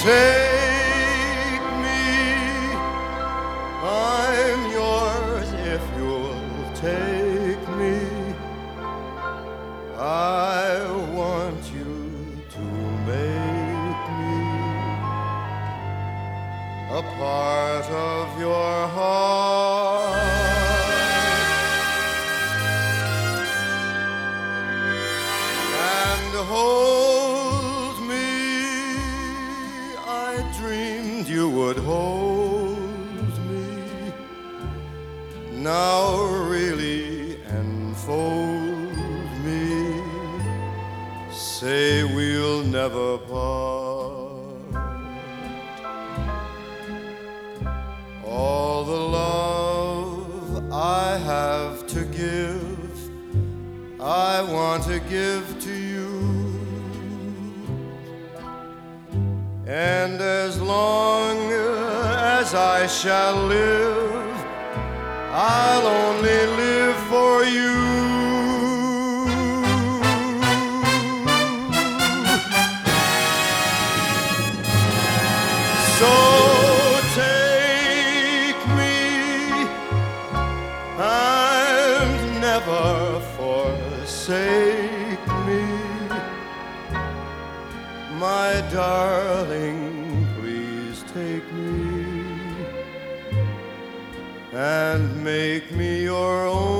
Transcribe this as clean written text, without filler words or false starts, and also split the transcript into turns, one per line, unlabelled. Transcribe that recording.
Take me, I'm yours if you'll take me. I want you to make me a part of your heart and hold me. I dreamed you would hold me. Now really enfold me. Say we'll never part. All the love I have to give, I want to give to you. And as long as I shall live, I'll only live for you. So take me and never forsake me. My darling, please take me and make me your own.